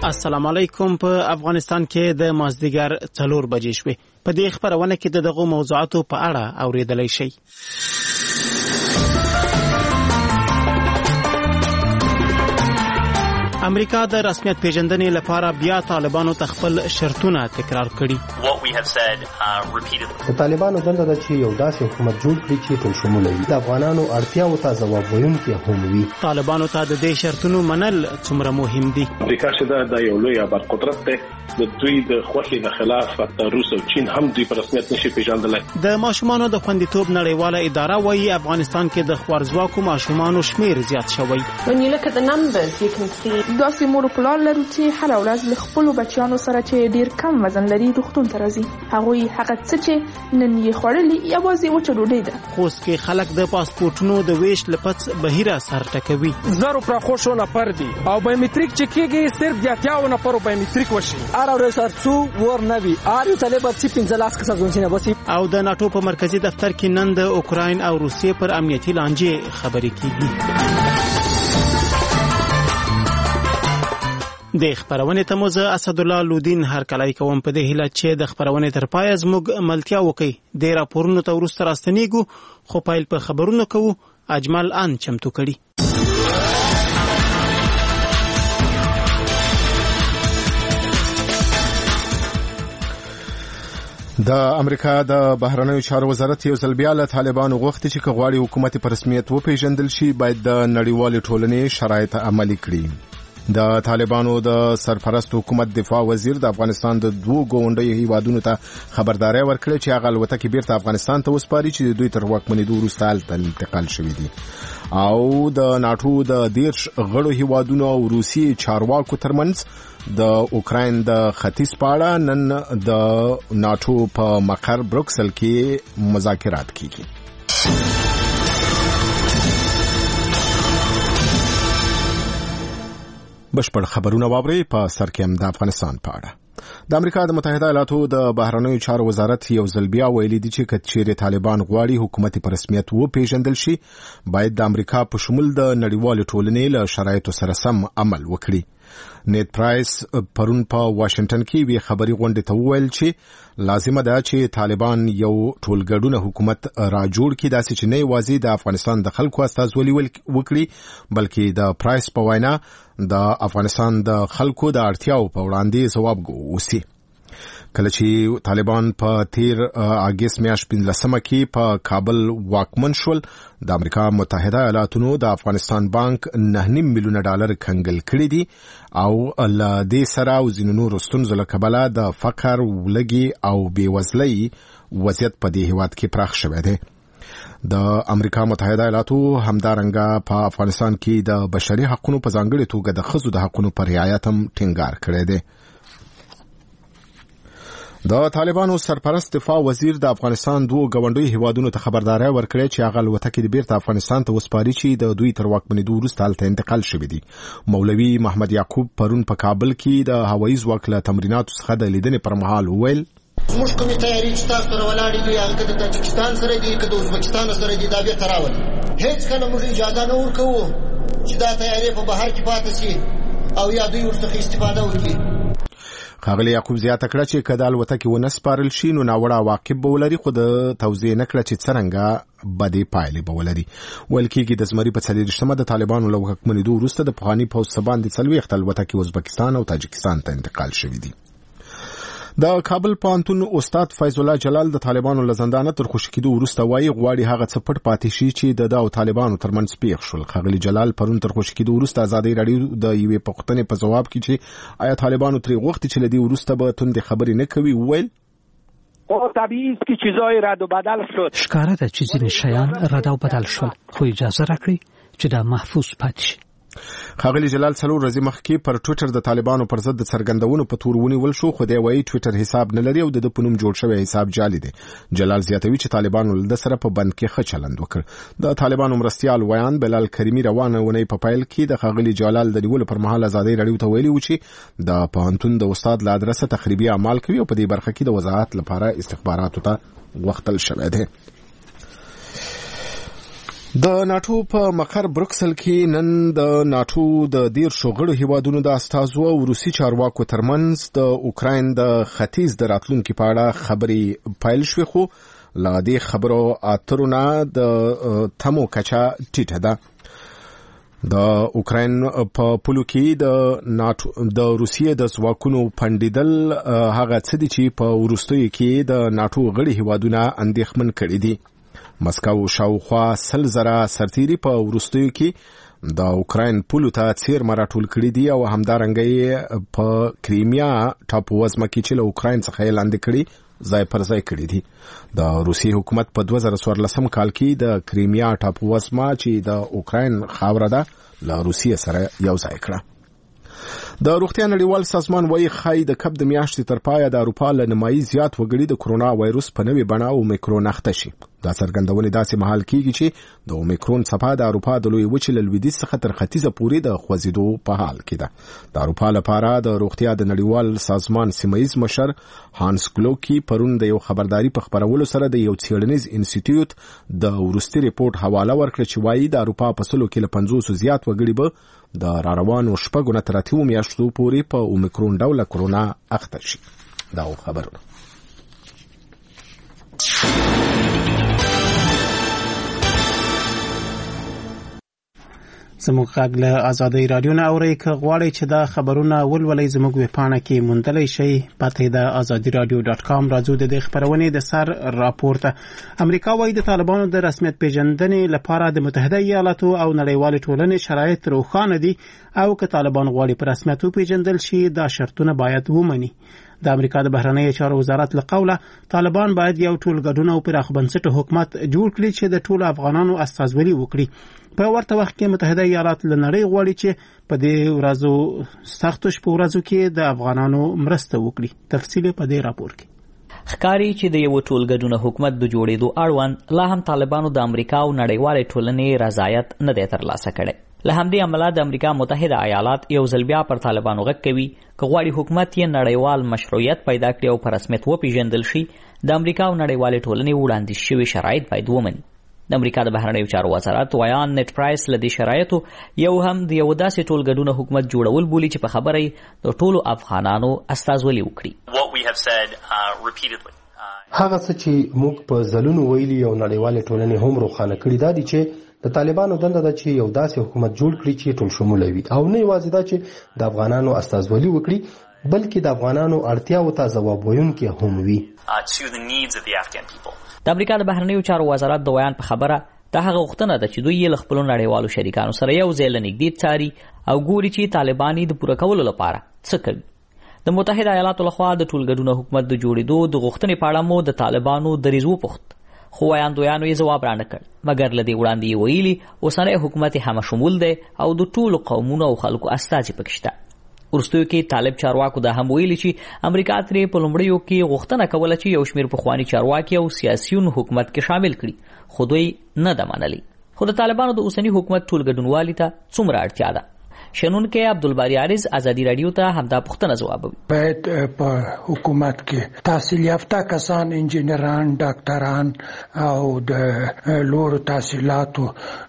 السلام علیکم. په افغانستان کې د مازدیګر 4 بجې شوې. په دې خبرونه کې دغه موضوعاتو په اړه اوریدلای شئ. امریکا د رسمیت پیژندنې لپاره بیا طالبانو تخپل شرطونه تکرار کړي. د طالبانو دنده ده چې یو داسې حکومت جوړ کړي چې ټول شموله وي، د افغانانو اړتیاو ته ځواب ویونکي هم وي. طالبانو ته د دې شرطونو منل څومره مهم دي؟ امریکا چې دا یو لوی برقدرت دی، د دوی د خوښې نه خلاف روس او چین هم دوی په رسمیت نشي پیژندلای. د ماشومانو د خوندیتوب نړیواله اداره وایي افغانستان کې د خوارځواکو ماشومانو شمیر زیات شوی. When you look at the numbers, you can see داسې مور پلار لرو چې هر ورځ له خپلو بچیانو سره چې ډیر کم وزن لري روغتون ته راځي. هغوی هغه څه چې نن یې خوړلي یوازې وچه ډوډۍ ده. خوست کې خلک د پاسپورتونو د ویش لپس بهیره سر ټکوي. زرو پر خوشو نفر دي او بایومټریک چې کېږي صرف 80 نفر بایومټریک وشي. ار ریسرچو ور نوي ار طالبات چې 15 کسه ځونسینه بسي. او د ناتو په مرکزی دفتر کې نن د اوکراین او روسیې پر امنیتي لانجې خبرې کیږي. د خبرونه ته موزه اسدالله لودین هر کله کوم په دې هله چې د خبرونه تر پای زموږ ملتیا وکي د راپورونو ته ورسته راستنیګو خو پایل په خبرونو کوو. اجمل ان چمتو کړي. د امریکا د بهرنیو چارو وزارت یو ځل بیا له طالبانو غوښتي چې غواړي حکومت په رسمیت وپیژندل شي باید د نړیوال ټولنې شرایط عملي کړي. د طالبانو د سرپرست حکومت دفاع وزیر د افغانستان د 2 ګاونډیو هیوادونو ته خبرداري ورکړه چې هغه الوتکې بیرته افغانستان ته وسپاري چې دوی تر واکمنېدو وروسته هلته انتقال شوي دي. او د ناتو د 10 غړو هیوادونو او روسي چارواکو ترمنځ د اوکراین د ختیځ په اړه نن د ناتو په مقر بروکسل کې مذاکرات کیږي. بشپړ خبرونه واوري. په سر کې هم د افغانستان په اړه د امریکا د متحده ایالاتو د بهرنیو چارو وزارت یو ځل بیا ویلي دي چې کچېرې طالبان غواړي حکومت په رسمیت وپیژندل شي باید د امریکا په شمول د نړیوال ټولنې له شرایطو سره سم عمل وکړي. نیت پرایس پرون په واشنگټن کې وی خبري غونډه ته وویل چې لازمه ده چې طالبان یو ټولګډونه حکومت را جوړ کړي داسې چې نه یوازې د افغانستان د خلکو استازولي وکړي بلکې د پرایس په وینا د افغانستان د خلکو د اړتیاو په وړاندې ځواب ووسی. کله چې طالبان په 13 اگست میاشت 15 کې په کابل واکمن شول د امریکا متحده ایالاتونو د افغانستان بانک 9.5 میلیون ډالر کنګل کړی دي او ل دې سره او زینونو رستونزو له کبله د فقر ولګي او بیوزلۍ وضعیت په دې هیواد کې پراخ شوی دی. د امریکا متحده ایالاتو همدارنګه په افغانستان کې د بشري حقوقو په ځانګړي توګه د ښځو د حقوقو پر رعایت هم ټینګار کړی دی. د طالبانو سرپرست دفاع وزیر د افغانستان 2 ګاونډیو هیوادونو ته خبرداري ورکړه چې هغه الوتکې د بیرته افغانستان ته وسپاري چې د دوی تر واکمنېدو وروسته هلته انتقال شوي دي. مولوي محمد یعقوب پرون په کابل کې د هوایي ځواک له تمریناتو څخه د لیدنې پر مهال وویل زموږ کومې تیاري چې تاسو سره ولاړې دي هغه د تاجکستان سره دي که د ازبکستان سره دي دا بیرته راولي. هیڅ کله موږ اجازه نه ورکوو چې دا تیاري په بهر کې پاتې شي او یا دوی ورڅخه استفاده وکړي. ښاغلي یعقوب زیاته کړه چې که د الوتکې ونه سپارل شي نو ناوړه عواقب به ولري خو د توضیح نه کړه چې څرنګه بدې پایلې به ولري. ویل کېږي د زمري په 40 د طالبانو له واکمنېدو وروسته د پخواني پوځ څخه باندې 40 الوتکې ازبکستان او تاجکستان ته انتقال شوي دي. د کابل پوهنتون استاد فیض الله جلال د طالبانو له زندانه تر خوشي کېدو وروسته وایي غواړي هغه څه پټ پاتې شي چې د طالبانو ترمنځ پیښ شول. ښاغلي جلال پرون تر خوشي کېدو وروسته ازادي راډیو د یوې پوښتنې په ځواب کې چې آیا طالبانو ترې غوښتي چې له دې وروسته به توندې خبرې نه کوي وویل طبیعي است که چیزای رد و بدل شد. ښکاره ده چې ځینې شیان رد او بدل شول خو اجازه راکړئ چې دا محفوظ پاتې شي. ښاغلي جلال 4 ورځې مخکې پر ټویټر د طالبانو پر ضد د څرګندونو په تور ونیول شو خو دی وایي ټویټر حساب نه لري او د په نوم جوړ شوی حساب جعلي دی. جلال زیاتوي چې طالبانو له سره په بند کې ښه چلند وکړ. د طالبانو مرستیال ویان بلال کریمي روانه ونې په پایل کې د ښاغلي جلال د نیولو پر مهال ازادي راډیو ته ویلي و چې د پوهنتون د استاد له ادرسه تخریبي اعمال کوي او په دې برخه کې د وضاحت لپاره استخباراتو ته غوښتل شوی دی. د ناتو په مقر بروکسل کې نن د ناتو د 10 غړو هیوادونو د استازو او روسي چارواکو ترمنځ د اوکراین د ختیځ د راتلونکو په اړه خبرې پیل شوې، خو لا دې خبرو اترونه د تمو کچا ټیټه ده. د اوکراین په پولو کې د ناتو د روسیې د ځواکونو پندیدل هغه څه دي چې په وروستیو کې د ناتو غړي هیوادونه اندېښمن کړي دي. مسکو شاوخوا 100,000 سرتیري په وروستیو کې د اوکراین پولو ته څیرمه راټول کړي دي او همدارنګه په کریمیا ټاپووزمه کې چې له اوکراین څخه یې لاندې کړي ځای پر ځای کړي دي. د روسي حکومت په 2014 کال کې د کریمیا ټاپووزمه چې د اوکراین خاوره ده له روسیې سره یو ځای کړه. د روغتیا نړیوال سازمان وايي خای د کب د میاشتې تر پایه د اروپا له نیمایي زیات وګړي د کرونا وایروس په نوې بڼه اومیکرون اخته شي. دا څرګندونه داسې مهال کیږي چې د اومیکرون څپه د اروپا د لوی وچې له لویدیځ څخه تر ختیځه پورې د خوځېدو په حال کې ده. د اروپا لپاره د روغتیا د نړیوال سازمان سیمه‌ییز مشر هانس کلوکی پرون د یو خبرداري په خبرولو سره د یو څېړنیز انسټیټیوټ د ورستي ریپورت حواله ورکړه چې وايي د اروپا په سلو کې له 500 زیات وګړي به د راروانو شپږو نه تر 8 میاشتو پورې په اومیکرون ډول کرونا اخته شي. دا خبرونه زموږ غږ له آزادۍ رادیو نه اورئ. که غواړئ چې دا خبرونه ولولئ زموږ ویبپاڼه کې موندلی شئ. پته د azadiradio.com. راځو د دې خبرونې د سر راپورته. امریکا وايي د طالبانو د رسمیت پیژندنې لپاره د متحده ایالاتو او نړیوال ټولنې شرایط روښانه دي او که طالبان غواړي په رسمیت وپیژندل شي دا شرطونه باید ومني. د امریکا د بهرنیو چارو وزارت له قوله طالبان باید یو ټولګډون او پراخ بنسټه حکومت جوړ کړي چې د ټولو افغانانو استازولي وکړي. په ورته وخت کې متحده ایالات له نړۍ غواړي چې په دې ورځو سختو شپو ورځو کې د افغانانو مرسته وکړي. تفصیل په دې راپور کې ښکاري چې د یو ټولګډون حکومت د جوړېدو اړوند لا هم طالبانو د امریکا او نړیوال ټولنې رضایت نه دی ترلاسه کړی. له همدې امله د امریکا متحده ایالات یو ځل بیا پر طالبانو غږ کوي که غواړي حکومت یې نړیوال مشروعیت پیدا کړي او په رسمیت وپیژندل شي د امریکا او نړیوال ټولنې وړاندیز شوي شرایط باید ومني. د امریکا د بهرنیو چارو وزارت ویان نت پرایس له دې شرایطو یو هم د یو داسې ټولګډون حکومت جوړول بولي چې په خبره یې د ټولو افغانانو استازولي وکړي. هغه څه چې موږ په ځلونو ویلي او نړیوال ټولنې هم روښانه کړي دا دي چې د طالبانو دنده ده چې یو داسې حکومت جوړ کړي چې ټول شموله وي او نه یوازې دا چې د افغانانو استازولي وکړي بلکې د افغانانو اړتیاو ته ځواب ویونکي هم وي. د امریکا د بهرنیو چارو وزارت د ویان په خبره دا هغه غوښتنه ده چې دوی یې له خپلو نړیوالو شریکانو سره یو ځای له نږدې څاري او ګوري چې طالبان یې د پوره کولو لپاره څه کوي. د متحده ایالاتو لخوا د ټولګډون حکومت د جوړېدو د غوښتنې په اړه مو د طالبانو دریځ وپوښت خو ویاندویانو یې ځواب رانه کړ مګر له دې وړاندې یې ویلي اوسنی حکومت همه شمول دی او د ټولو قومونو او خلکو استازي پکې شته. وروستیو کې طالب چارواکو دا هم ویلي چې امریکا ترې په لومړیو کې غوښتنه کوله چې یو شمېر پخواني چارواکي او سیاسیون حکومت کې شامل کړي خو دوی نه ده منلي. خو د طالبانو د اوسني حکومت ټولګډونوالي ته څومره اړتیا ده؟ شنونکي عبدالباری عارض آزادی رادیو ته همدا پوښتنه ځوابوي. باید په حکومت کې تحصیل یافته کسان انجینران ډاکټران او د لوړو تحصیلاتو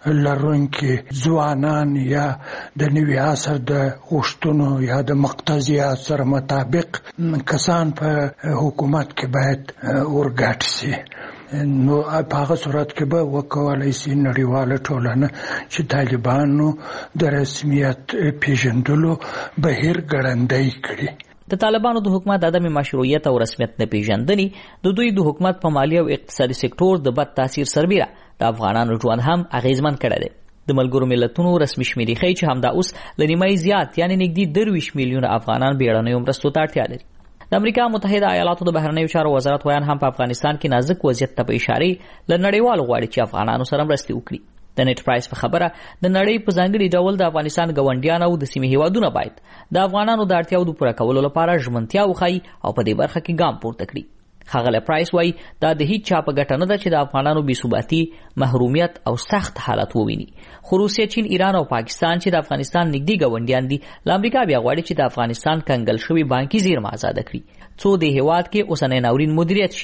لرونکي ځوانان یا د نوي عصر د غوښتنو یا د مقتضیات سره مطابق کسان په حکومت کې باید ورګډ شي. نو په هغه صورت کې به وکولای شي نړیواله ټولنه چې طالبانو د رسمیت پیژندلو بهیر ګړندی کړي. د طالبانو د حکومت عدم مشروعیت او رسمیت نه پیژندنې د دوی د حکومت په مالی او اقتصادي سکتور د بد تاثیر سربیره د افغانانو ژوند هم اغیزمن کړی دی. د ملګرو ملتونو رسمي شمیرې ښیي چې همدا اوس له نیمایي زیات یعنې نږدې 23 میلیونه افغانان بیړنیو مرستو ته اړتیا لري. د امریکا متحده ایالاتو د بهرنیو چارو وزارت ویان هم په افغانستان کې نازک وضعیت ته په اشاره له نړیوالو غواړي چې افغانانو سره مرستې وکړي. د نت پرایس په خبره د نړۍ په ځانګړي ډول د افغانستان ګاونډیان او د سیمې هیوادونه باید د افغانانو د اړتیاو د پوره کولو لپاره ژمنتیا وښایي او په دې برخه کې ګام پورته کړي. ښاغلی پرایس وایي دا د هیڅ چا په ګټه نه ده چې د افغانانو بېثباتي محرومیت او سخت حالت وویني. خو روسیه، چین، ایران او پاکستان چې د افغانستان نږدې ګاونډیان دي له امریکا بیا غواړي چې د افغانستان کنګل شوي بانکي زیرمه ازاده کړي څو د هیواد کې اوسنی ناورین مدیریت شي.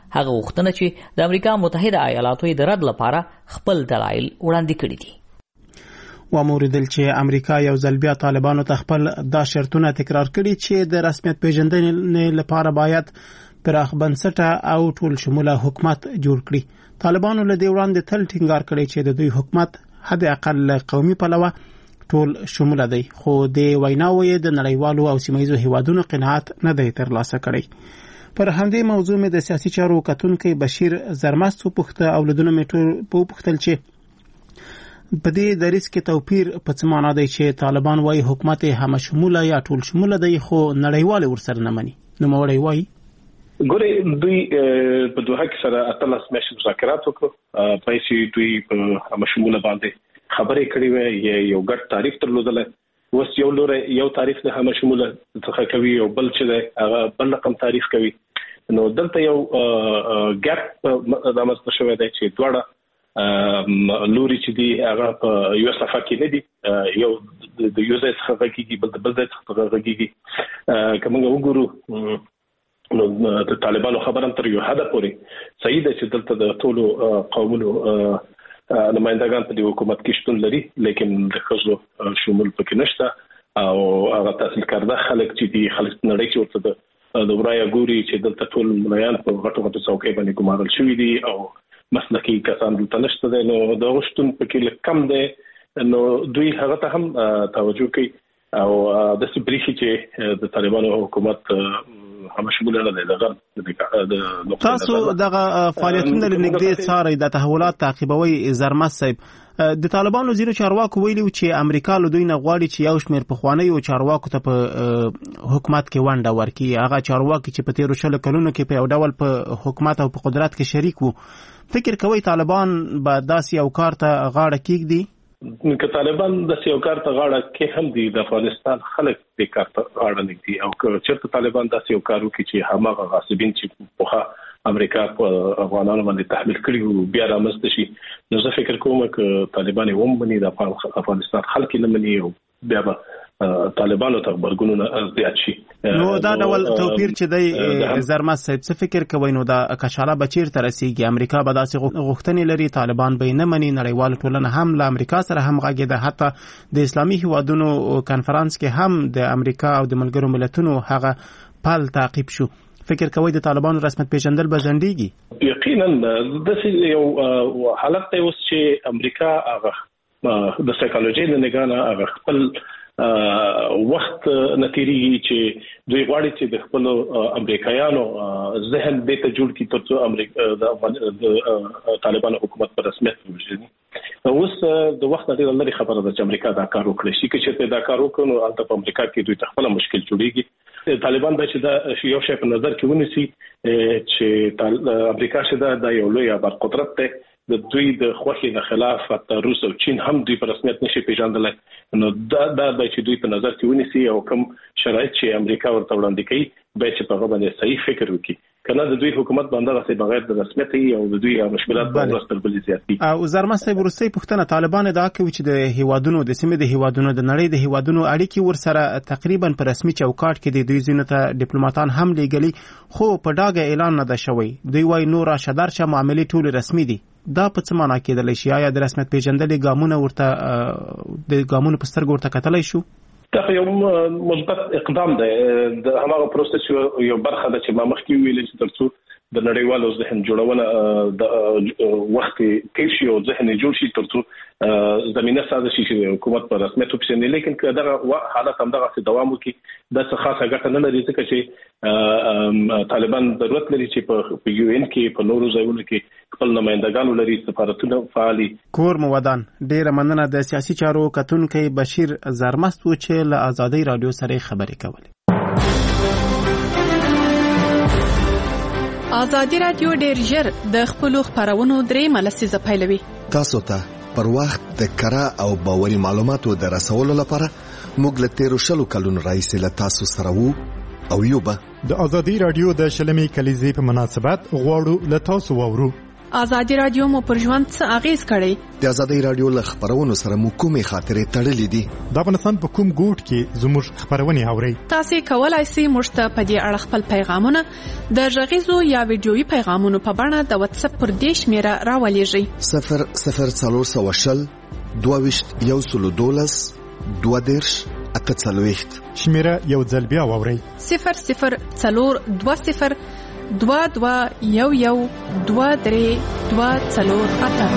هغه غوښتنه چې د امریکا متحده ایالاتو د رد لپاره خپل دلایل وړاندې کړي دي. وموریدل چې امریکا یو ځل بیا طالبانو ته خپل دا شرطونه تکرار کړي چې د رسمیت پیژندنې لپاره باید پراخ بنسټه او ټول شموله حکومت جوړ کړي. طالبانو له دې وړاندې تل ټینګار کړی چې د دوی حکومت حد اقل قومي پلوه ټول شموله دی، خو د ویناوې د نړیوالو او سیمایي هیوادونو قناعت نه دی ترلاسه کړی. پر همدې موضوع مې د سیاسي چارو کتونکي بشیر زرمست وپوښته او لدونه مې ټول وپوښتل چې په دې دریځ کې توپیر په څه معنا دی چې طالبان وايي حکومت هم شموله یا ټول شموله دی خو نړیوال ورسره نه مني. نو موړی وايي ګورې دوی په دوه کې سره اتلس میاشتې مذاکرات وکړو، پیسې دوی په هم شموله باندې خبرې کړې وې، یو ګډ تعریف درلودل. اوس یو لور یو تعریف د هم شموله څخه کوي او بل چې هغه بل رقم تعریف کوي. نو دلته یو ګاپ د مسته شوی دی چې دواړه لوري چې دی هغه په یو صفه کې نه دي، یو د یو ځای څخه غږیږي بل د بل ځای څخه غږیږي. کومه وګورو نو د طالبانو خبرم تر یو حد پورې صحیح ده چې دلته د ټولو قومونو نمائندگان په دې حکومت کې شتون لري، لیکن د ښځو شمول پکې نشته او هغه تحصیل کرده خلک چې دي خلک نړۍ چې ورته د ورایه ګوري چې دلته ټول ملایان په غټو غټو څوکۍ باندې ګمارل شوي دي او مسلکي کسان دلته نشته دي. نو د غشتون پکې کم دی، نو دوی هغه ته هم توجه کوي او د سپریخي چې د طالبانو حکومت هم شموله نه دی. تاسو دغه فعالیتونه لنږدې څارئ، د تحولات تعقیبوي. زرمست صاحب، د طالبانو وزیر چارواکو ویلي چې امریکا له دوی نه غواړي چې یو شمېر پخوانیو چارواکو ته په حکومت کې ونډه ورکړي. هغه چارواکي چې په تیرو 40 کلونو کې په یو ډول په حکومت او په قدرت کې شریک وو. فکر کوي طالبان به داسې یو کار ته غاړه کېږدي؟ که طالبان د سیو کار ته غاړه کې هم دي، د افغانستان خلک د کار ته غاړه نه دي، او که چېرته طالبان د سیو کار وکړي چې هماغه غاصبین چې په امریکا په افغانانو باندې تحمیل کړي وو بیا رامنځته شي، نو زه فکر کوم که طالبان یې ومني د افغانستان خلک نه مني او بیا به طالبانو ته خبرګونونه زیات شي. نو دا ډول توپیر چې دی زرمست صاحب څه فکر کوي؟ نو دا کچاله به چیرته رسیږي؟ امریکا به داسې غوښتنې لري، طالبان به یې نه مني، نړیوال ټولنه هم له امریکا سره هم غږېده، حتی د اسلامي هیوادونو کنفرانس کې هم د امریکا او د ملګرو ملتونو هغه پل تعقیب شو. فکر کوي د طالبانو رسمیت پیژندل به ځنډیږي؟ یقینا داسې یو حالت دی اوس چې امریکا هغه د سایکالوژي د نگاه هغه خپل وخت نتیریږي چې دوی غواړي چې د خپل امریکایانو ذهن دې ته جوړ کړي ترڅو امریکا د طالبانو حکومت په رسمیت وژني. اوس د وخت ډېر لري خبره ده چې امریکا دا کار وکړي، چې چې دا کار وکړي نو البته په امریکا کې دوی ته خپل مشکل جوړيږي. طالبان به چې دا یو شی په نظر کې ونیسي چې امریکا شته دا یو لوی ابر قدرت ده، د دوی د خوښۍ نه خلاف حتی روس او چین هم دوی په رسمیت نشي پیژندلای. نو دا چې دوی په نظر کې ونیسي او کوم شرایط چې امریکا ورته وړاندې کوي به چې په هغه باندې صحیح فکر وکړي، کنه د دوی حکومت باندې غسه بغیر د رسمیت او د دوی مشکلات باندې ستربلې زیاتې. او زرمست صاحب ورسې پښتنه طالبان دا کوي چې د هیوادونو د سیمې د هیوادونو د نړۍ د هیوادونو اړیکې ورسره تقریبا په رسمي چوکاټ کې د دوی ځینو ته ډیپلوماټان هم لېږلي، خو په ډاګه اعلان نه ده شوی. دوی وايي نور شدارچه معاملې ټول رسمي دي. دا په څه معنا کېدلی شي؟ آیا د رسمیت پیژندلې ګامونه ورته د ګامونو په سترګو ورته کتلی شو؟ دا یو مثبت اقدام دی، د هماغه پروسس یو برخه ده چې ما مخکې ویل چې ترڅو د نړیوالو ذهن جوړونه د وخت کې شي او ذهن جوړ شي ترڅو زمينه ساده شي چې حکومت په رسمیت وپیژني. لیکن که دا حالت هم دغه دوام وکړي د څه خاصه ګټه نه لري، ځکه چې طالبان ضرورت لري چې په یو ان کې په نورو ځایونو کې خپل نمائندګانو لري، سفارتونه فعالي. کور مودان ډیره مننه د سیاسي چارو کتونکي بشیر زرمست و چې له آزادۍ رادیو سره خبرې کولې. آزادي رادیو ډیر ژر د خپلو خبرونو درې ملسیزه پیلوي. تاسو ته پر وخت د کره او باوري معلوماتو د رسولو لپاره موږ له 13 کلونو راهیسې له تاسو سره وو او یو به د آزادي رادیو د شلمې کلیزې په مناسبت غواړو له تاسو واورو. ازادي رادیو مو پر ژوند څه اغیز کړی؟ د ازادي رادیو له خبرونو سره مو کومې خاطرې تړلې دي؟ د افغانستان په کوم ګوټ کې زموږ خبرونه اورئ؟ تاسو کولای شئ موږ ته په دې اړه خپل پیغامونه د غږیزو یا ویډیويي پیغامونو په بڼه د واتس اپ پر دې شمیره راولېږئ. 00420 22 112 22 شمیره یو ځل بیا واورئ. 00420 22 11 23 248.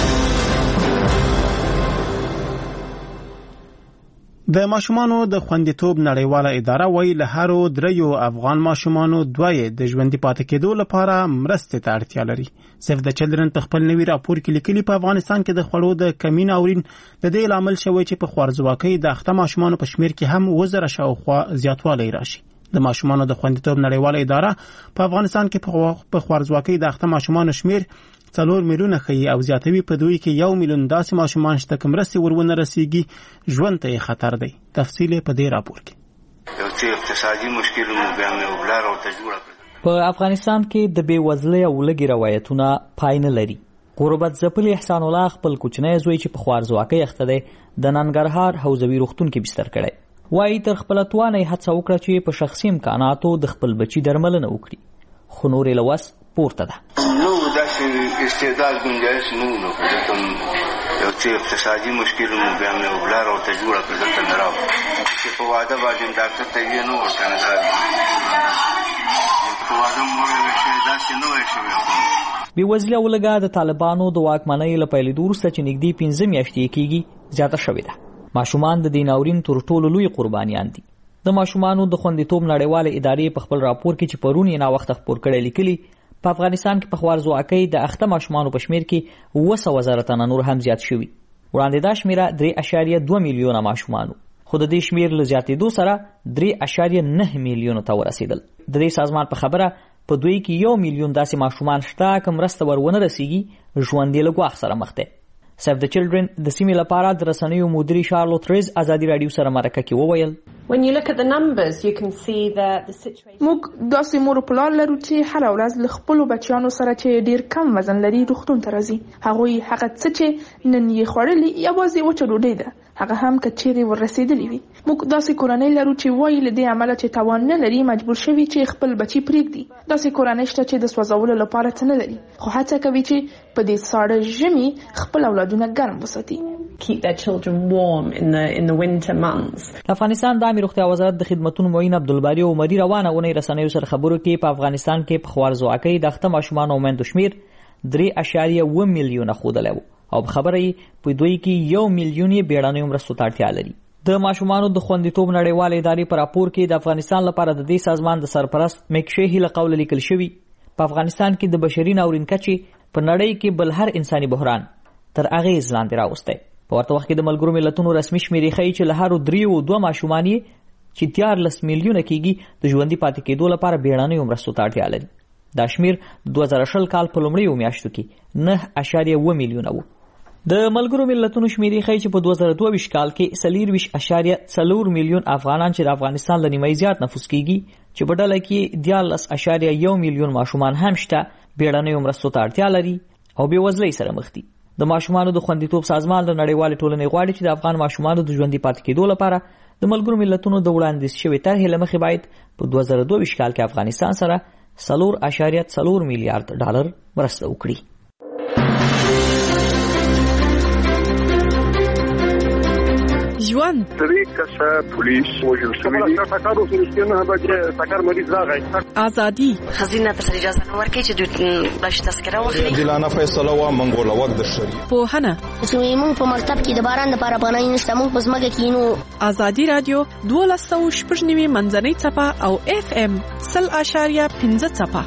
د ماشومانو د خوندیتوب نړیواله اداره وایي له هرو 3 افغان ماشومانو 2 د ژوندۍ پاتې کېدو لپاره مرستې ته اړتیا لري. سیف د چلډرن په خپل نوي راپور کې لیکلي په افغانستان کې د خوړو د کمی ناورین د دې لامل شوی چې په خوارځواکۍ د اخته ماشومانو په شمیر کې هم 1000 شاوخوا زیاتوالی راشي. د ماشومانو د خوندیتوب نړیواله اداره په افغانستان کې په خوارځواکۍ د اخته ماشومانو شمیر 4 میلیونه ښیي او زیاتوي په دوی کې 1 میلیون داسې ماشومان شته چې مرستې ورونه رسیږي ژوند ته خطر دی. تفصیل په دې راپور کې. یو څه اقتصادي مشکلونه بیا مې وبلار او تجربه په افغانستان کې د بیوزلۍ او لږې روایتونه پای نه لري. قربت ځپلي احسان الله خپل کوچنی زوی چې په خوارځواکۍ اخته دی د ننګرهار حوزوي روغتون کې بستر کړی. وایي تر خپل توانه هڅه وکړه چې په شخصي امکاناتو د خپل بچی درملنه وکړي، خو نورې لوس پورته ده. نو داسې استعداد گنجایش نو کوم یو څه اقتصادي مشکلونه بیا مې وبلار او تجربه کړل ته راو چې په واده باندې ډاکټر ته یې نو ورکنه په واده مور له شي داسې نو شي. بیوزلي او لږه د طالبانو د واکمنۍ له پیلېدو وروسته چې نږدې 15 میاشتې کېږي زیاته شوې ده. ماشومان د دې ناورین تر ټولو لوی قربانیان دي. د ماشومانو د خوندیتوب نړیواله ادارې په خپل راپور کې چې پرون یې نا وخت خبر کړی لیکلي په افغانستان کې په خوارځواکۍ د اخته ماشومانو په شمیر کې 200,000 تنه نور هم زیات شوي. وړاندې دا شمیره 3.2 میلیونه ماشومان خو د دې شمیر له زیاتېدو سره 3.9 میلیونه ته ورسېدل. د دې سازمان په خبره په دوی کې 1 میلیون داسې ماشومان شته چې مرسته ورونه رسیږي ژوند یې له ګواښ سره مخ دی. سیف د چلډرن د سیمې لپاره د رسنیو مدیري شارلوت ریز ازادي رادیو سره مرکه کې وویل When you look at the numbers, you can see that the situation. موږ داسې مور پلار لرو چې هر ورځ له خپل بچیانو سره چې ډیر کم وزن لري روغتون ته راځي. هغوی هغه څه چې نن یې خوړلي یوازې وچه ډوډۍ ده، هغه هم که چیرې ورسېدلې وي. موږ داسې کورنۍ لرو چې وایي له دې عمله چې توان نه لري مجبور شوي چې خپل بچي پرېږدي. داسې کورنۍ شته چې د سوځولو لپاره څه نه لري خو هڅه کوي چې په دې ساړه ژمي خپل اولادونه ګرم وساتي. Keep their children warm in the winter months. افغانستان د عامه روغتیا وزارت د خدماتو معین عبدالباری عمری روانه ونې رسنیو سره خبرو کې په افغانستان کې په خوارځواکۍ د اخته ماشومان او میندو شمیر 3.1 میلیونه ښودلی و او په خبره یې په دوی کې 1 میلیون یې بیړنیو مرستو ته اړتیا لري. د ماشومانو د خوندیتوب نړیواله ادارې په راپور کې د افغانستان لپاره د دې سازمان د سرپرست میکشیهی له قوله لیکل شوي په افغانستان کې د بشري ناورین کچې په نړۍ کې بل هر انساني بحران تر اغېز لاندې راوستی. په ورته وخت کې د ملګرو ملتونو رسمي شمیرې ښیي چې له هرو 3 ماشومان یې چې 13 میلیونه کېږي د ژوندي پاتې کېدو لپاره بیړنیو مرستو ته اړتیا لري. دا شمیر 2020 کال په لومړیو میاشتو کې 9.1 میلیونه و. د ملګرو ملتونو شمیرې ښیي چې په 2022 کال کې 24.4 میلیون افغانان چې د افغانستان له نیمایي زیات نفوس کېږي چې په ډله کې 14.1 میلیون ماشومان هم شته بیړنیو مرستو ته اړتیا لري او بېوزلۍ سره مخ دي. د ماشومانو د خوندیتوب سازمان د نړیوالې ټولنې غواړي چې د افغان ماشومانو د ژوندي پاتې کېدو لپاره د ملګرو ملتونو د وړاندیز شوې طرحې له مخې باید په 2022 کال کې افغانستان سره 4.4 میلیارډ ډالر مرسته وکړي. ژوند طریقه پولیس وژل شوی دی تاکارو سنستنه به تاکار مریض راغی ازادي خزینه ته اجازه ورکړي چې د بش تذکره واخلي دلانه فیصله و منګول وخت د شری په هنه زموږ په مکتب کې د باران لپاره پناه نشته موږ په ځمکه کې نو ازادي رادیو 12.9 منځنۍ چپه او FM 0.15 چپه.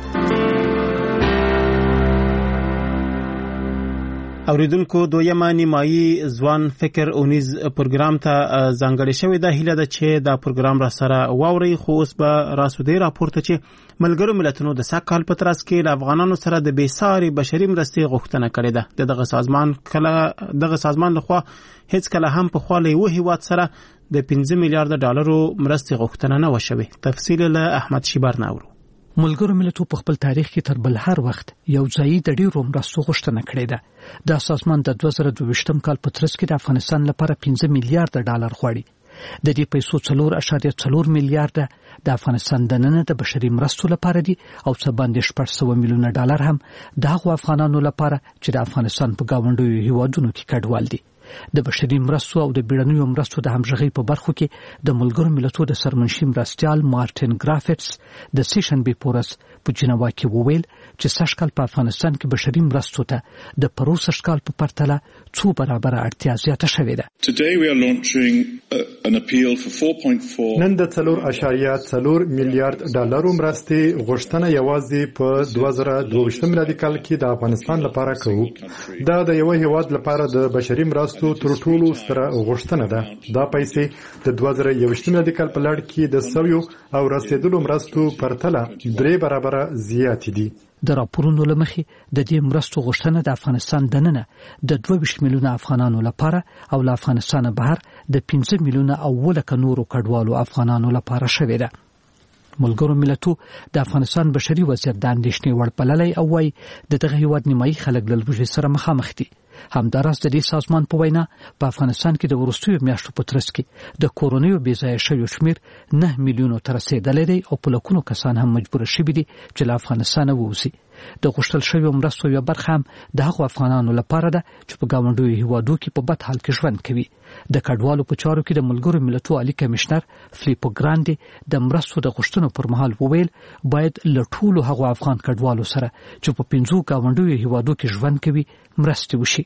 اوریدونکو دویمه نیمایي ځوان فکر اونیز پروګرام ته ځانګړې شوې ده. هیله ده چې دا پروګرام را سره واوري. خو اوس به راسو دی راپورته چې ملګرو ملتونو د سږ کال په ترڅ کې له افغانانو سره د بېساري بشري مرستې غوښتنه کړې ده. دغه سازمان لخوا هیڅ کله هم په خوا له یو هیواد سره د 15 میلیارډ ډالرو مرستې غوښتنه نه وشوي. تفصیل له احمد شیبر ناورو. ملګرو ملتونو په خپل تاریخ کې تر بل هر وخت یو ځای د ډیرو مرستو غوښتنه کړې ده. د سازمان د 2022 کال په ترڅ کې د افغانستان لپاره 15 میلیارډ ډالر غواړي. د دې پیسو 4.4 میلیارډ د افغانستان دننه د بشري مرستو لپاره دي او څه باندې 600 میلیونه ډالر هم د هغو افغانانو لپاره چې د افغانستان په گاونډیو هیوادونو کې کډوال دي. د بشري مرستو او د بیړنیو مرستو د همغږۍ په برخو کې د ملګرو ملتونو د سرمنشي مرستیال مارټین ګرافټس د سیشن بي پورس په جنیوا کې وویل چې سږ کال په افغانستان کې بشري مرستو ته د پروسږ کال په پرتله 2 برابره اړتیا زیاته شوې ده. نن د 4.4 میلیارډ ډالرو مرستې غوښتنه یوازې په 2022 میلادي کال کې د افغانستان لپاره کوو. دا د یو هیواد لپاره د بشري مرستو تر ټولو ستره غوښتنه ده. دا پیسې د 2021 میلادي کال په لړ کې د سویو او رسیدلو مرستو پرتله 3 برابره زیات دي. د راپورونو لمخې د دې مرستو غوښتنه د افغانستان دننه د 22 میلیونه افغانانو لپاره او له افغانستان بهر د 15 میلیونه او ولکه نورو کډوالو افغانانو لپاره شوې ده. ملګرو ملتونو د افغانستان بشري وضعیت د اندېښنې وړ بللی او وايي د دغه هیواد نیمایي خلک له لوږې سره مخامخ دي. همداراز د دې سازمان په وینا په افغانستان کې د وروستیو میاشتو په ترڅ کې د کورونیو بېځایه شویو شمېر 9 میلیونو ته رسېدلی دی او په لکونو کسان هم مجبوره شوي دي چې له افغانستانه ووځي. د غوښتل شویو مرستو یوه برخه هم د هغو افغانانو لپاره ده چې په ګاونډیو هیوادو کې په بد حال کې ژوند کوي. د کډوالو په چارو کې د ملګرو ملتونو عالی کمشنر فلیپو ګراندي د مرستو د غوښتنو پر مهال وویل باید له ټولو هغو افغان کډوالو سره چې په 5 ګاونډیو هیوادو کې ژوند کوي مرستې وشي.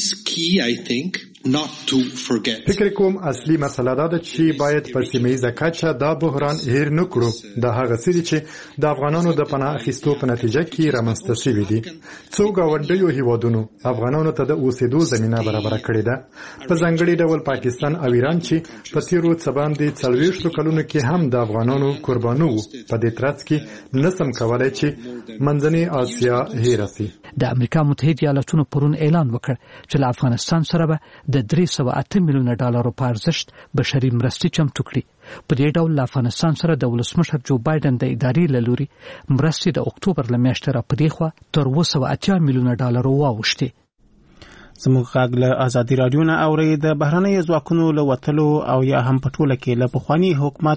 فکر کوم اصلي مسله دا ده چې باید په سیمه‌ییزه کچه دا بحران هیر نه کړو. دا هغه څه دي چې د افغانانو د پناه اخیستو په نتیجه کې رامنځته شوي دي. څو ګاونډیو هیوادونو افغانانو ته د اوسېدو زمینه برابره کړې ده. په ځانګړي ډول پاکستان او ایران چې په تیرو څه باندې 40 کلونو کې هم د افغانانو قربانو وو. په دې ترڅ کې نسم کولای چې منځنۍ آسیا هیر شي. د امریکا متحده ایالاتونو پرون اعلان وکړ چې له افغانستان سره به د 308 میلیونه ډالرو په ارزښت بشري مرستې چمتو کړي. په دې ډول له افغانستان سره د ولسمشر جو بایدن د ادارې له لوري مرستې د اکتوبر له میاشتې راپدې خوا تر 280 میلیونه ډالرو واوښتې. زموږ غږ له ازادي رادیو نه اوري. د بهرنیو ځواکونو له وتلو او یا هم په ټوله کې له پخوانی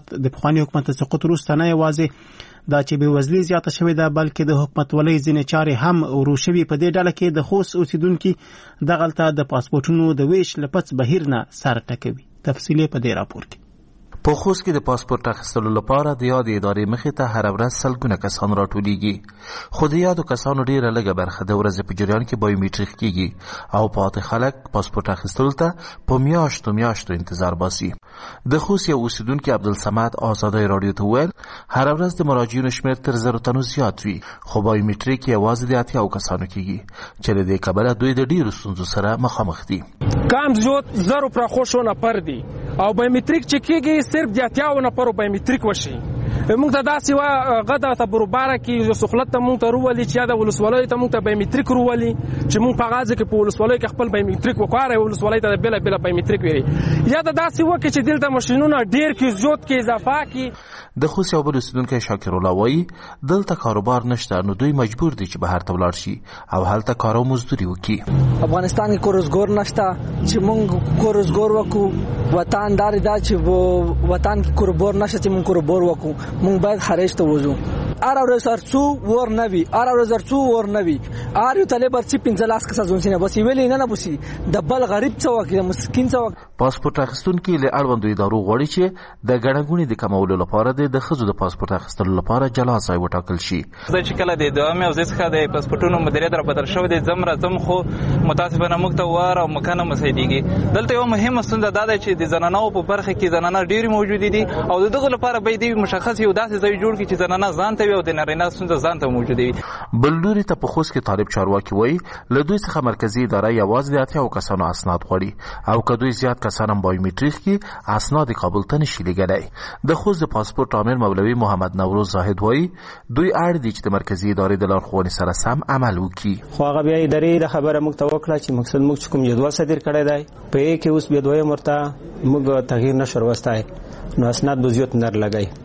حکومت سقوط وروسته نه یوازې دا چې بېوزلي زیاته شوې ده بلکې د حکومتولۍ ځینې چارې هم ورو شوي. په دې ډله کې د خوست اوسیدونکي دغلته د پاسپورټونو د ویش له پڅ بهیر نه سر ټکوي. تفصیل په دې راپور کې. په خوست کې د پاسپورت اخیستلو لپاره د یاد ادارې مخې ته هر ورځ سلګونه کسان راټولیږي. خو د یادو کسانو ډیره لږه برخه د ورځې په جریان کې بایومټریک کیږي او پاتې خلک پاسپورت اخیستلو ته په میاشتو انتظار باسي. د خوست یو اوسیدونکي عبدالصمد آزادۍ رادیو ته وویل هر ورځ د مراجعینو شمېر تر 0 تنو زیات وي خو بایومټریک یوازې د 80 کسانو کیږي چې له دې کبله دوی د ډیرو ستونزو سره مخامخ دي. کم زیات 0 پرخوشو نفر دي او بایومټریک چې کیږي صرف د 80 نفرو بایومټریک وشي. موږ ته داسې وا غدا ته بروباره کې سخلت ته موږ ته روولي چې دا ولسوالۍ ته موږ ته بایومټریک روولي چې موږ په غازه کې په ولسوالۍ کې خپل بایومټریک وکړای ولسوالۍ ته بل بایومټریک ویری یا دا داسې وکړي چې دلته ماشينونه ډیر کې زیات کې اضافه کې. د خوست یو بل اوسیدونکی شاکر الله وایي دلته کاروبار نشته نو دوی مجبور دي چې بهر ته ولاړ شي او هلته کار او مزدوري وکړي. افغانستان کې کورزګور نشته چې موږ کورزګور وکړو. وطن دار دا چې وطن کې کوربور نشته چې موږ کوربور وکړو. موږ باید خارج ته وځو. ار اور سرڅو ور نوي ار اور سرڅو ور نوي ار یو طالب چې 15 کس ځونسینه بس ویلې نه بوسي د بل غریب څوک د مسکین څوک. پاسپورت اخیستونکو له اړوندو ادارو غواړي چې د ګڼګونې د کمولو لپاره د خزو د پاسپورت اخیستلو لپاره جلا ځای وټاکل شي. زه چې کله د دوامي او ځکه د پاسپورتونو مدیریت را بدل شو د زم خو متاسفانه موږ ته واره او مکانه مسیديږي. دلته یو مهمه ستونزه دا ده چې د زنانو په برخه کې زنانه ډېری موجود دي او دغه لپاره به د مشخص یو داسې ځای جوړ کړي چې زنانه ځان ته او د نارینه ستونزه ځان ته موجود وي. بل لوري ته په خوست کې طالب چارواکي وایي له دوی څخه مرکزی اداره یوازې د 80 کسانو اسناد غواړي او که دوی زیات کسان هم بایومټریک کې اسناد کابل ته نشي لګړای. د خوست د پاسپورت عامل مولوي محمد نوروز زاهد وایي دوی اړ دي چې د مرکزی ادارې د لارښوونې سره سم عمل وکړي. خو هغه بیا ادارې د خبره موږ ته وکړه چې مقصد موږ کوم جدول صادر کړی دی په یې کې اوس بیا دوی مرته موږ تغییر نشو وروستای نو اسناد به زیات نر لګای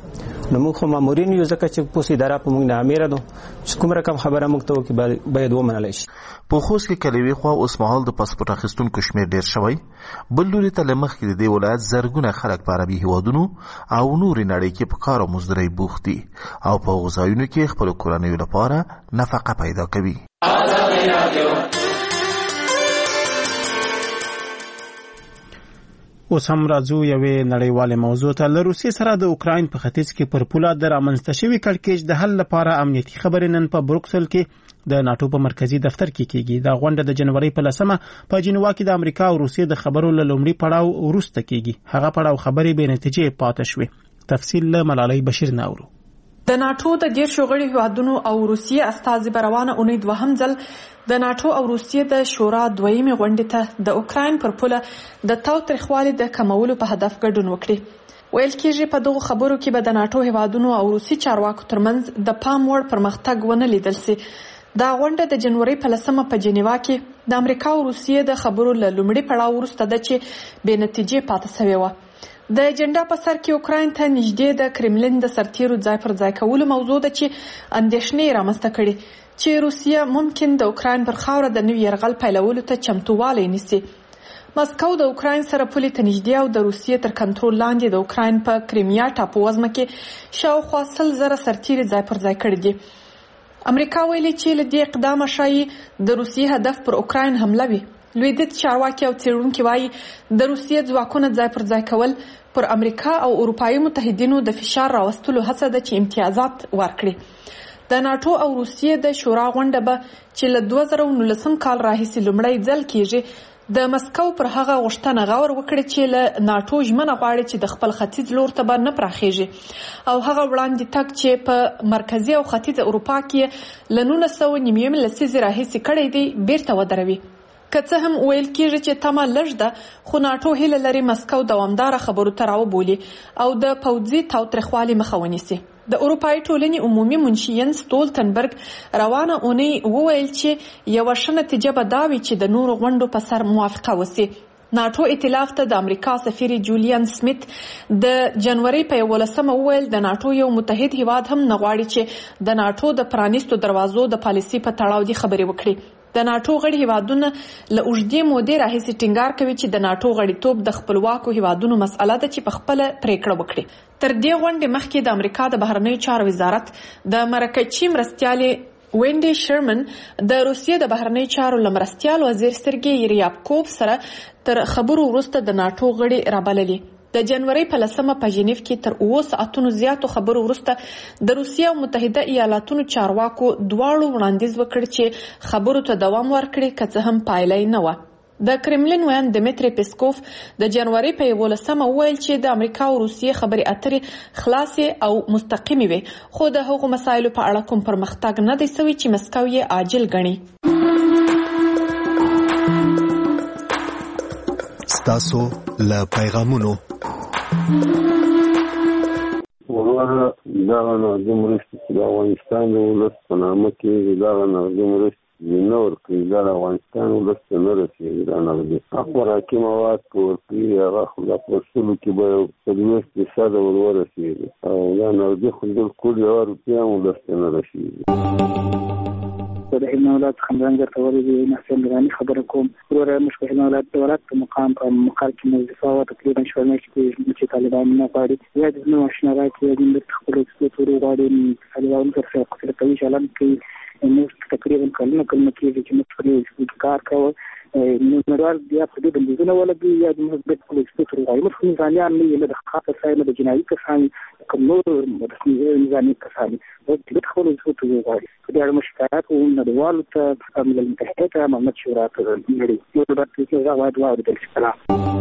نو موږ خو مامورین یو ځکه چې پولیس اداره په موږ نامېره ده چې کوم رقم خبره موږ ته وکړي باید ومنلی شي. په خوست کې کلیوي خوا اوس مهال د پاسپورت اخیستونکو شمېر ډېر شوی. بل لوري ته له مخکې د دې ولایت زرګونه خلک په عربي هیوادونو او نورې نړۍ کې په کار او مزدورۍ بوخت دي او په هغو ځایونو کې خپلو کورنیو لپاره نفقه پیدا کوي. اوس هم راځو یوې نړیوالې موضوع ته. له روسیې سره د اوکراین په ختیځ کې پر پوله د رامنځته شوي کړکېچ د حل لپاره امنیتي خبرې نن په بروکسل کې د ناتو په مرکزي دفتر کې کیږي. دا غونډه د جنوري په 10 په جنیوا کې د امریکا او روسیې د خبرو له لومړي پړاو وروسته کیږي. هغه پړاو خبرې بې نتیجې پاتې شوې. تفصیل له ملالۍ بشیر ناورو. د ناتو د 10 غړي هیوادونو او روسیې استازي روانه اونۍ دوهم ځل د ناتو او روسیې د شورا دویمې غونډې ته د اوکراین پر پوله د تاوتریخوالي د کمولو په هدف ګډون وکړي. ویل کېږي په دغه خبرو کې به د ناتو هیوادونو او روسي چارواکو ترمنځ د پام وړ پرمختګ ونه لیدل شي. دا غونډه د جنوري په 10 په جنیوا کې د امریکا او روسیې د خبرو له لومړي پړاو وروسته ده چې بې نتیجې پاتې شوې وه. د اجنډا په سر کې اوکراین ته نږدې د کرملین د سرتیرو ځای پر ځای کولو موضوع ده چې اندېښنې رامنځته کړي چې روسیه ممکن د اوکراین پر خاوره د نوي یرغل پیلولو ته چمتووالی نیسي. مسکو د اوکراین سره پولې ته نږدې او د روسیې تر کنټرول لاندې د اوکراین په کریمیا ټاپو وزمه کې شاوخوا 100,000 سرتیري ځای پر ځای کړي دي. امریکا ویلي چې له دې اقدامه ښایي د روسیې هدف پر اوکراین حمله وي. لویدیځ چارواکي او څېړونکي وایي د روسیې ځواکونه ځای پر ځای کول پر امریکا او اروپایي متحدینو د فشار راوستلو هڅه ده چې امتیازات ورکړي. د ناتو او روسیې د شورا غونډه به چې له 2019 کال راهیسې لومړی ځل کیږي د مسکو پر هغه غوښتنه غور وکړي چې له ناتو ژمنه غواړي چې د خپل ختیځ لور ته به نه پراخیږي او هغه وړاندې تګ چې په مرکزي او ختیځ اروپا کې له 1990 لسیزې راهیسې کړی دی بیرته ودروي. که څه هم ویل کېږي چې تمه لږ ده خو ناتو هیله لري مسکو دوامداره خبرو ته راوبولي او د پوځي تاوتریخوالي مخه ونیسي. د اروپایي ټولنې عمومي منشي ینس ستولتنبرګ روانه اونۍ وویل چې یوه ښه نتیجه به دا وي چې د نورو غونډو په سر موافقه وسي. ناتو ائتلاف ته د امریکا سفیر جولیان سمیت د جنوري په 11 وویل د ناتو یو متحد هیواد هم نه غواړي چې د ناتو د پرانیستو دروازو د پالیسي په تړاو دي خبرې وکړي. د ناتو غړي هیوادونه له اوږدې مودې راهیسې ټینګار کوي چې د ناتو غړیتوب د خپلواکو هیوادونو مسأله ده چې په خپله پریکړه وکړي. تر دې غونډې مخکې د امریکا د بهرنیو چارو وزارت د مرکچي مرستیالې وینډي شرمن د روسیې د بهرنیو چارو لمرستیال وزیر سرګي ریابکوف سره تر خبرو وروسته د ناتو غړي رابللي. د جنوري په 10 په ژنیف کې تر 9 ساعتونو زیاتو خبرو وروسته د روسیې او متحده ایالاتونو چارواکو دواړو وړاندیز وکړ چې خبرو ته دوام ورکړي که څه هم پایله نه وه. د کرملین ویان دمیتری پیسکوف د جنوري په 11 وویل چې د امریکا او روسیې خبرې اترې خلاصې او مستقیمې وي خو د هغو مسایلو په اړه کوم پرمختګ نه دی شوی چې مسکو یې عاجل ګڼي. ستاسو له پیغامونو ورور دغه نغدي مرستې چې د افغانستان د ولس په نامه کېږي دغه نغدي مرستې نه ورکوي دا د افغانستان ولس ته نه رسېږي دا نغدي خوراکي مواد که ورکوي هغه خو دا په اصولو کې به 40% ور ورسېږي او دا نغدي خو بالکل 1 روپۍ هم ولس ته نه رسېږي. د علم اولاد خمران ګرځولې دي نحسن لغاني خبره کوم وروره موږ په علم اولاد دولت په مقام کې موظفه او تقریبا شورمه چې طالبان نه غواړي یا د نو آشنا راکړي د خپل څلور غواړي طالبان سره خپل کوي چلن کوي نو تقریبا کلمه کې چې موږ په کار کوو نړیوال بیا په دې بندیزونه ولګي یا د مثبت پولیسو غواړي موږ ځانیان نه د خاطر سره د جنایي کسان کوم نور نظامي کسان او د خپل څه غواړي د اړه مشکلات او نړیوال ته ملل متحده ته محمد شورا ته نړۍ یو د تاسو غواړي د السلام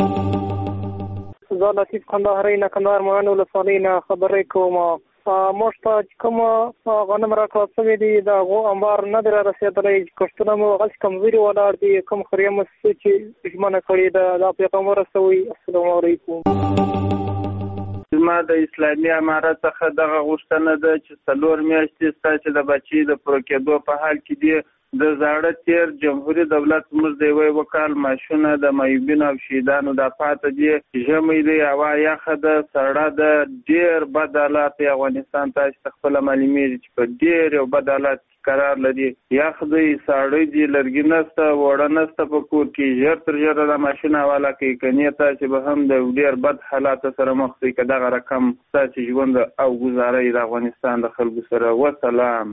زه لطیف کندهاري نه کندهار مهانو له صالحینا خبرې کوم. موږ ته کوم غنم راکړل شوی دی د هغو انبار نه دی رارسېدلی کښتونه مو هغسې کمزوري ولاړ دي کوم خریه مو چې ژمنه کړې ده دا پیغام ورسوئ. السلام علیکم. زما د اسلامي امارت څخه دغه غوښتنه ده چې 4 میاشتې ستاسې د بچي د پوره کېدو په حال کې دي د زاړه تیر جمهوریت دولت موږ د یوې وکال ماشونه د معیوبینو او شهیدانو د پاته دي ژمي دی هوا یخه ده سړه ده ډېر بد حالات افغانستان ته خپل معلومیږي چې په ډېر یو بد حالات قرار لري یخ دی ساړه دي لرګي نسته وړه نسته په کور کې ژر تر ژره د ماشین حواله کوي کني تاسو به هم د ډېر بد حالات سره مخ شئ که دغه رقم تاسو ژوند او گزارې د افغانستان د خلکو سره وسلام.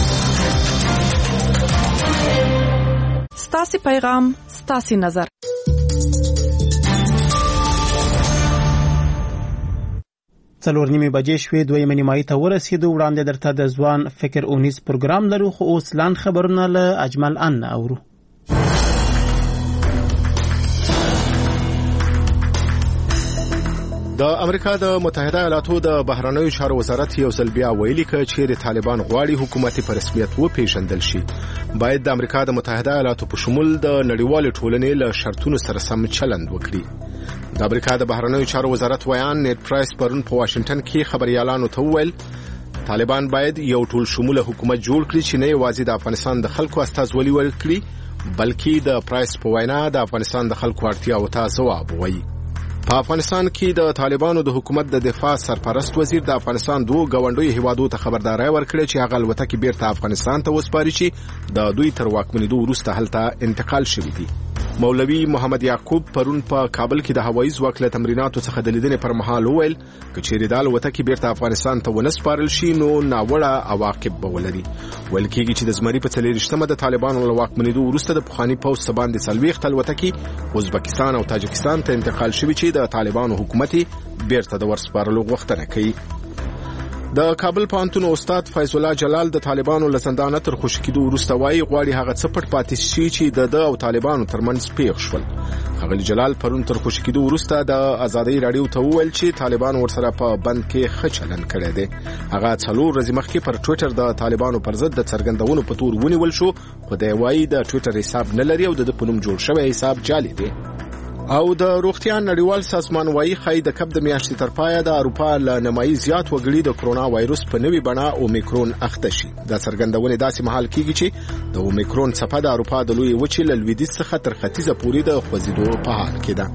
ستاسو پیغام ستاسو نظر. څلور نیمې بجې شوې دویمه نیمایي ته ورسېدو. وړاندې درته د ځوان فکر اونیز پروګرام لرو خو اوس لاند خبرونه له اجمل ان اورو. د امریکا د متحده ایالاتو د بهرنیو چارو وزارت یو ځل بیا ویلي ک چې طالبان غواړي حکومت په رسمیت وپیژندل شي باید د امریکا د متحده ایالاتو په شمول د نړیوال ټولنې له شرطونو سره سم چلند وکړي. د امریکا د بهرنیو چارو وزارت ویان نیټ پرایس پرون په واشنگټن کې خبريالانو ته وویل طالبان باید یو ټول شموله حکومت جوړ کړي چې نه یوازې د افغانستان د خلکو استازولي وکړي بلکې د پرایس په وینا د افغانستان د خلکو اړتیاو ته ځواب ووایي. په افغانستان کې د طالبانو د حکومت د دفاع سرپرست وزیر د افغانستان دوه غونډوي هیوادو ته خبرداري ورکړه چې هغه الوتکې بیرته افغانستان ته وسپاري چې د دوی تر واکمنیدو وروسته هلته انتقال شوی دی. مولوی محمد یعقوب پرون په کابل کې د هوایي ځواک له تمریناتو څخه د لیدنې پر مهال وویل چې د الوتکې بیرته افغانستان ته ونسپارل شي نو ناوړه عواقب به ولري. ویل کېږي چې د زمري په 40مه د طالبانو له واکمنیدو وروسته د پخواني پوځ باندې 40 الوتکې ازبکستان او تاجکستان ته انتقال شوي چې د طالبانو حکومت بیرته د ورسپارلو غوښتنه کوي. د کابل پوهنتون استاد فیض الله جلال د طالبانو له زندانه تر خوشی کېدو وروسته وایي غواړي هغه څه پټ پاتې شي چې د او طالبانو ترمنځ پیښ شول. ښاغلي جلال پرون تر خوشی کېدو وروسته د آزادۍ رادیو ته وویل چې طالبان ورسره په بند کې ښه چلند کړی دی. هغه 4 ورځې مخکې پر ټویټر د طالبانو پر ضد د څرګندونو په تور ونیول شو خو دی وایي د ټویټر حساب نه لري او د په نوم جوړ شوی حساب جعلي دی. او د روغتیا نړیوال سازمان وايي خای د کب د میاشتې تر پایه د اروپا له نمایي زیات وګړي د کرونا وایروس په نوې بڼه اومیکرون اخته شي. د څرګندونې داسې مهال کېږي چې د اومیکرون څپه د اروپا د لوی وچې له لویدیځ څخه تر ختیځه پورې د خوځېدو په حال کې ده.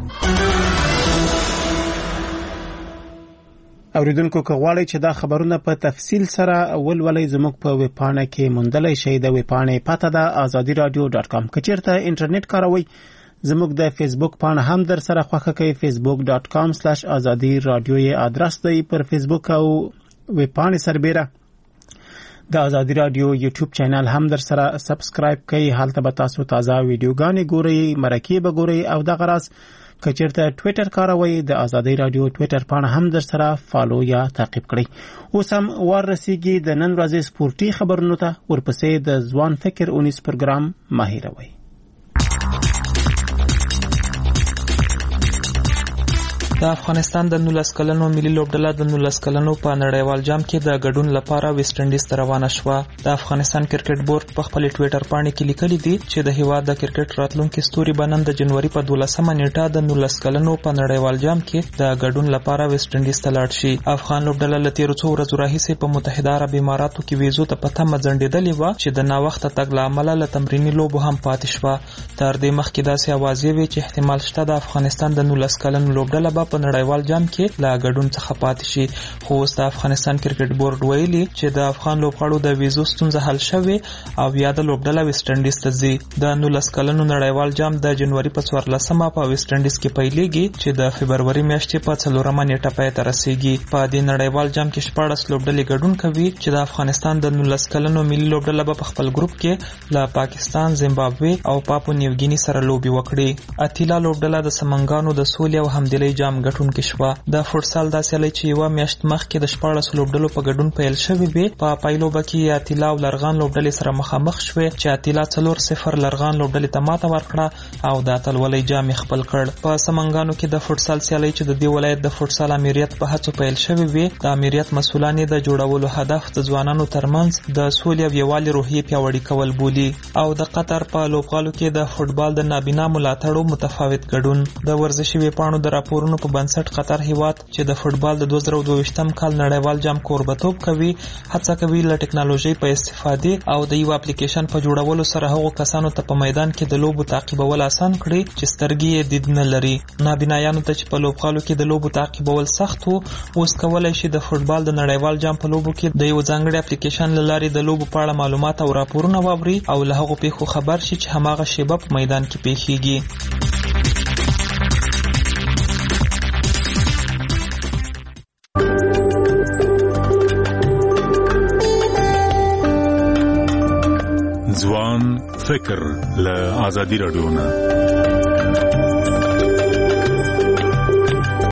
اوریدونکو که غواړئ چې دا خبرونه په تفصیل سره ولولئ زموږ په ویب پاڼه کې موندلی شئ. د ویب پاڼې پته ده azadiradio.com. که چیرته انټرنیټ کاروئ زموږ د فیسبوک پاڼه هم در سره خوښه کوي facebook.com/azadi-radio یې ادرس دی. پر فیسبوک او ویب پاڼې سربېره د ازادي رادیو یوټیوب چینل هم در سره سبسکرایب کړئ. هلته به تاسو تازه ویډیوګانې ګورئ مرکې به ګورئ او دغه راز که چیرته ټویټر کاروئ د ازادي رادیو ټویټر پاڼه هم در سره فالو یا تعقیب کړئ. اوس هم ور رسیږي د نن ورځې سپورتي خبرونو ته. ورپسې د ځوان فکر اونیز پروګرام ماهیروي. د افغانستان د 19 کلنو ملي لوبډله د 19 کلنو په نړیوال جام کې د ګډون لپاره ویسټ انډیز ته روانه شوه. د افغانستان کرکټ بورډ په خپل ټویټر باندې کې لیکلي دي چې د هیواد د کرکټ راتلونکي ستوري به نن د جنوري په 12مه نیټه د 19 کلنو په نړیوال جام کې د ګډون لپاره ویسټ انډیز ته لاړ شي. افغان لوبډله له تیرو څو ورځو راهیسې په متحده عرب اماراتو کې ویزو ته په تمه ځنډېدلې وه چې د ناوخته تګ له امله له تمریني لوبو هم پاتې شوه. تر دې مخکې داسې اوازې وې چې احتمال شته د افغانستان د 19 کلنو لوبډله به په نړیوال جام کې لا ګډون څخه پاتې شي. خو اوس د افغانستان کرکټ بورډ ویلي چې د افغان لوبغاړو د ویزو ستونزه حل شوې او یا د لوبډله ویسټ انډیز ته ځي. د 19 کلنو نړیوال جام د جنوري په 14مه په ویسټ انډیز کې پیلېږي چې د فبروري میاشتې په 4مه نیټه پای ته رسیږي. په دې نړیوال جام کې 14 لوبډلې ګډون کوي چې د افغانستان د 19 کلنو ملي لوبډله په خپل ګروپ کې له پاکستان، زیمبابوې او پاپو نیوګینی سره لوبي وکړي. اتیلا لوبډله د سمنګانو د سولې او همدلۍ جام ګټونکې شوه. د فوټسال داسې لای چې یو میاشت مخکې د 14 لوبډلو په ګډون پیل شوی وي. په پایلوبه کې اتیلا او لرغان لوبډلې سره مخامخ شوې چې اتیلا 4-0 لرغان لوبډلې ته ماته ورکړه او د اتلولۍ جام خپل کړ. په سمنګانو کې د فوټسال سیالي چې د دې ولایت د فوټسال امریت په هڅو پیل شوی وي. د امریت مسولان د جوړولو هدف د ځوانانو ترمنځ د سولې او یووالي روحیه پیاوړې کول بولي. او د قطر په لوبغالو کې د فوټبال د نابینا ملاتړو متفاوت ګډون. د ورزشي ویبپاڼو د راپورونو په بنسټ قطر هیواد چې د فوتبال د 2022م کال نړیوال جام کوربتوب کوي هڅه کوي له ټکنالوژي په استفادې او د یو اپلیکیشن په جوړولو سره هغو کسانو ته په میدان کې د لوبو تعقیبول آسان کړي چې سترګې یې دید نه لري. نابینایانو ته چې په لوبغالو کې د لوبو تعقیبول سخت وو اوس کولی شي د فوتبال د نړیوال جام په لوبو کې د یو ځانګړي اپلیکیشن له لارې د لوبو په اړه معلومات او راپورونه واوري او له هغو پیښو خبر شي چې هماغه شیبه په میدان کې پیښیږي. ځوان فکر له آزادي رادیو نه